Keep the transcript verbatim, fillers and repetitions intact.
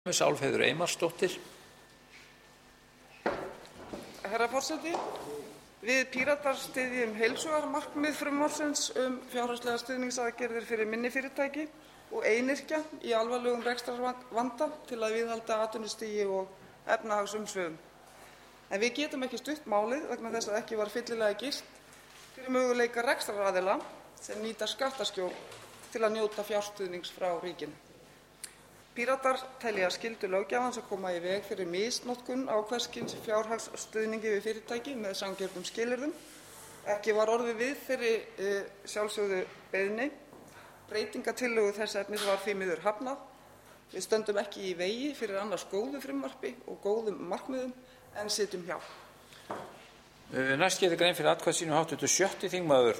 Álfheiður Einarsdóttir. Herra forseti, við Píratar styðjum heils hugar markmið frumvarpsins um fjárhagslega stuðningsaðgerðir fyrir minni fyrirtæki og einyrkja í alvarlegum rekstrarvanda til að viðhalda atvinnustigi og efnahagsumsvifum. En við getum ekki stutt málið vegna þess að ekki var fyllilega girt fyrir möguleika rekstraraðila sem nýta skattaskjól til að njóta fjárstuðnings frá ríkinu. Píratar telja skyldu löggjafans að koma í veg fyrir misnotkun á hvers kyns fjárhagsstuðningi við fyrirtæki með sanngjörnum skilyrðum. Ekki var orðið við þeirri e, sjálfsögðu beiðni. Breytingatillögu þess efnis var því miður hafnað. Við stöndum ekki í vegi fyrir annars góðu frumvarpi og góðum markmiðum en sitjum hjá. Næst gerir grein fyrir atkvæði sínu háttvirtur sjötti þingmaður